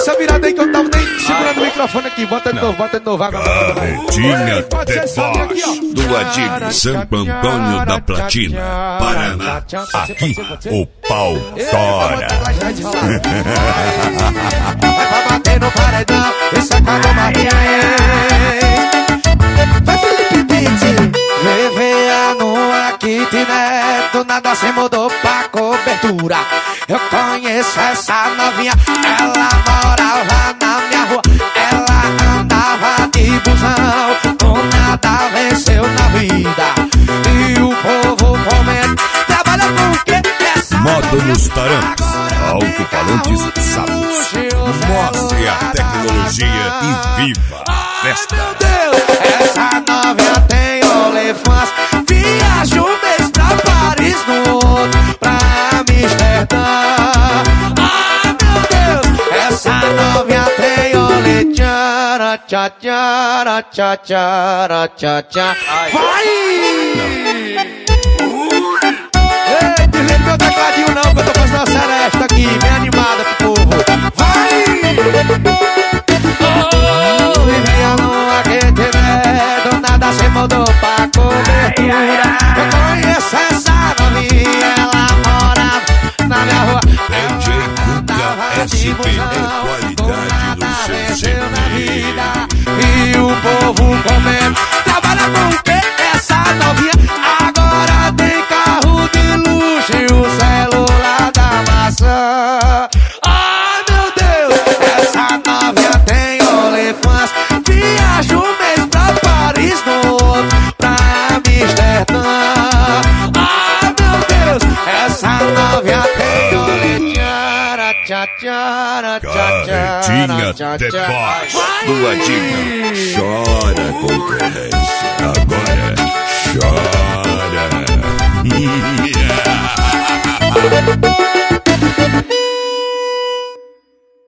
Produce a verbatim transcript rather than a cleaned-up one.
essa virada aí que eu tava nem segurando o microfone aqui. Bota de novo, bota de novo. Agora. Carretinha de do Adib Santo Antônio da Platina, Paraná. Aqui o pau tora. Vai pra bater no paredão e sacar do Martins. Vai Felipe Pitti. V V A no kitnet, do nada se mudou pra cobertura. Eu conheço essa novinha, ela morava na minha rua. Ela andava de busão, com nada venceu na vida. E o povo comenta, trabalha com o quê? Modo nos tarantes, alto-falantes sábios. Mostre a tecnologia e viva a festa. Meu Deus, essa novinha tem olefãs. Viaja um mês pra Paris, no outro pra Amsterdã. Ah, meu Deus, essa novinha tem olê. Tchara, tchá, tchara, tchá, tchara, tchá, tchá. Vai! Ei, desliga meu tecladinho não, que eu tô fazendo a seresta aqui, bem animada pro povo. Vai! Oh, vivia numa kitnet, do nada se mudou pra cobertura. Eu conheço essa novinha, ela morava na minha rua. D J Cuca S P é qualidade do seu C D. E o povo comendo, trabalha com o quê? Essa novinha agora tem carro de luxo e o celular da maçã. Ah, meu Deus, essa novinha tem olefãs. Viaja um mês pra Paris, no outro pra Amsterdã. Ah, meu Deus, essa novinha tem olefãs. Tchá, tchá, tchá, Carretinha de tchá, do Adib chora concorrência. Agora